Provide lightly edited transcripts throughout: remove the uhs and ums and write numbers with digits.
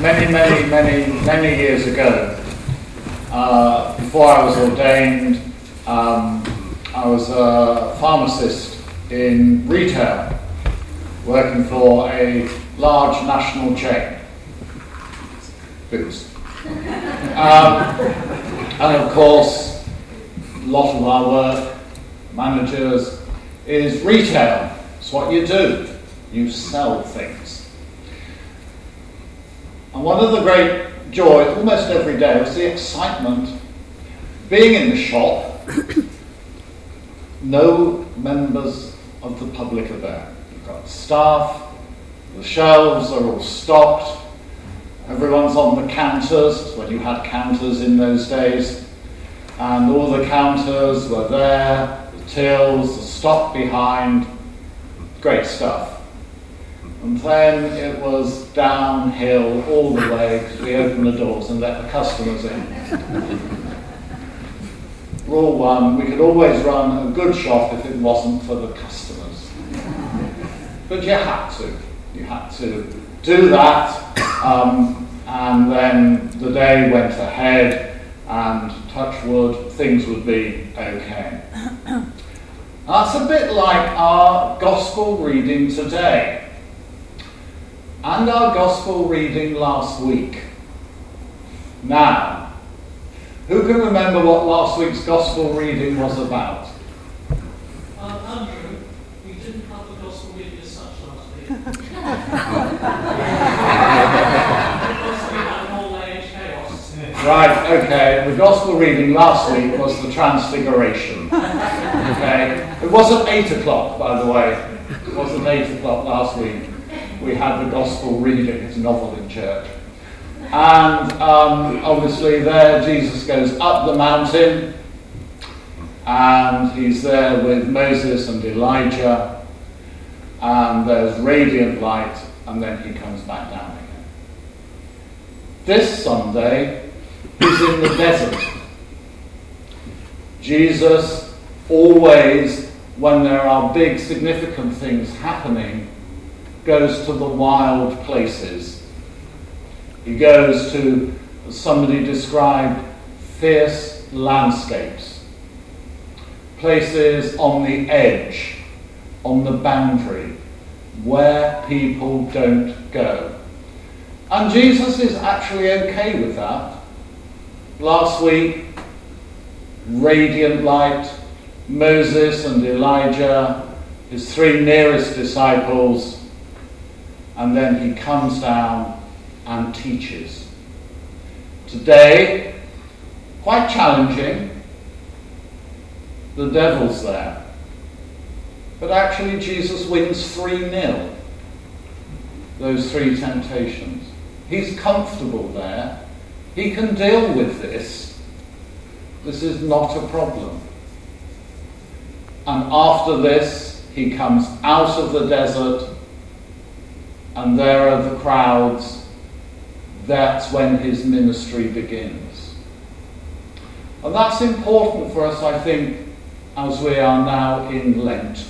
Many years ago, before I was ordained, I was a pharmacist in retail, working for a large national chain. Boots. And of course, a lot of our work, managers, is retail. It's what you do. You sell things. And one of the great joys, almost every day, was the excitement being in the shop. No members of the public are there. You've got staff, the shelves are all stocked, everyone's on the counters, when you had counters in those days, and all the counters were there, the tills, the stock behind, great stuff. And then it was downhill all the way because we opened the doors and let the customers in. Rule one, we could always run a good shop if it wasn't for the customers. But you had to. You had to do that, and then the day went ahead, and touch wood, things would be okay. That's a bit like our gospel reading today. And our gospel reading last week. Now, who can remember what last week's gospel reading was about? Andrew, we didn't have the gospel reading as such last week. Because we had an old age chaos. Right, okay. The gospel reading last week was the Transfiguration. Okay. It wasn't 8 o'clock, by the way. It wasn't 8 o'clock last week. We had the gospel reading, it's novel in church. And obviously there Jesus goes up the mountain, and he's there with Moses and Elijah, and there's radiant light, and then he comes back down again. This Sunday, he's in the desert. Jesus always, when there are big significant things happening, goes to the wild places. He goes to, as somebody described, fierce landscapes. Places on the edge, on the boundary, where people don't go. And Jesus is actually okay with that. Last week, radiant light, Moses and Elijah, his 3 nearest disciples, and then he comes down and teaches. Today, quite challenging, the devil's there. But actually Jesus wins 3-0, those 3 temptations. He's comfortable there. He can deal with this. This is not a problem. And after this, he comes out of the desert, and there are the crowds. That's when his ministry begins. And that's important for us, I think, as we are now in Lent.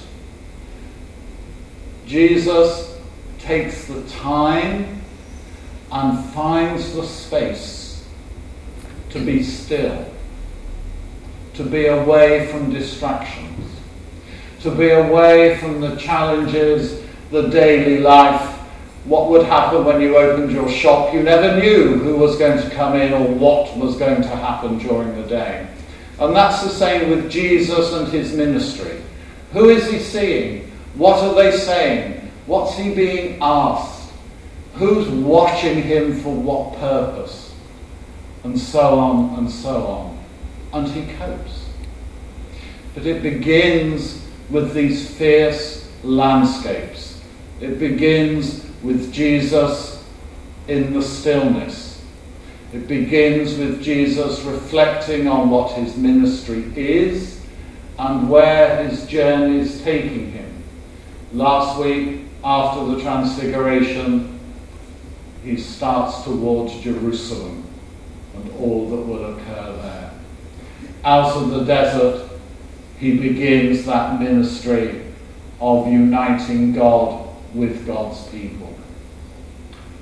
Jesus takes the time and finds the space to be still, to be away from distractions, to be away from the challenges, the daily life. What would happen when you opened your shop? You never knew who was going to come in or what was going to happen during the day. And that's the same with Jesus and his ministry. Who is he seeing? What are they saying? What's he being asked? Who's watching him for what purpose? And so on and so on. And he copes. But it begins with these fierce landscapes. It begins with Jesus in the stillness. It begins with Jesus reflecting on what his ministry is and where his journey is taking him. Last week, after the Transfiguration, he starts towards Jerusalem and all that will occur there. Out of the desert, he begins that ministry of uniting God with God's people.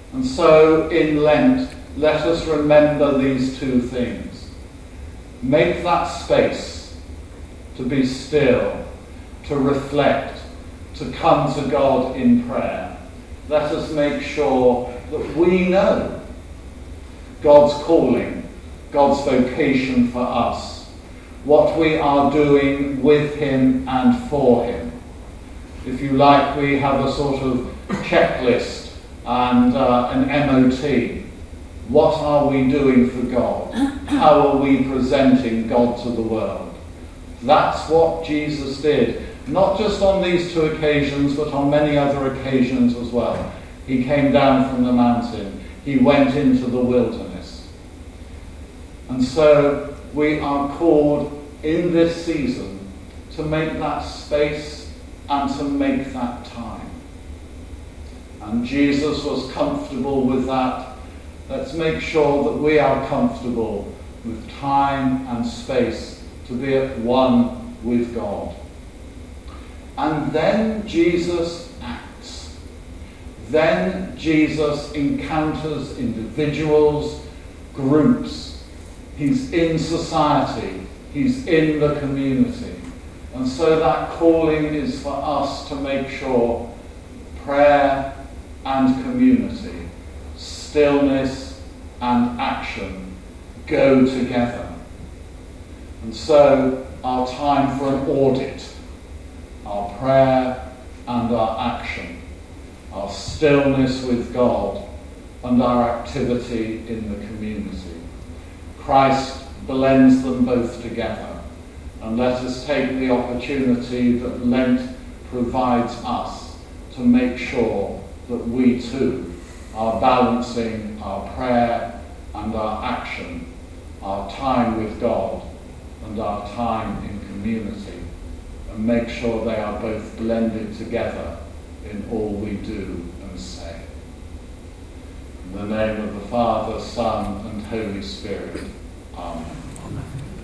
And so in Lent, let us remember these two things. Make that space to be still, to reflect, to come to God in prayer. Let us make sure that we know God's calling, God's vocation for us, what we are doing with him and for him. If you like, we have a sort of checklist and an MOT. What are we doing for God? How are we presenting God to the world? That's what Jesus did, not just on these two occasions, but on many other occasions as well. He came down from the mountain. He went into the wilderness. And so we are called in this season to make that space and to make that time. And Jesus was comfortable with that. Let's make sure that we are comfortable with time and space to be at one with God. And then Jesus acts. Then Jesus encounters individuals, groups. He's in society. He's in the community. And so that calling is for us to make sure prayer and community, stillness and action go together. And so our time for an audit, our prayer and our action, our stillness with God and our activity in the community. Christ blends them both together. And let us take the opportunity that Lent provides us to make sure that we too are balancing our prayer and our action, our time with God and our time in community, and make sure they are both blended together in all we do and say. In the name of the Father, Son, and Holy Spirit. Amen.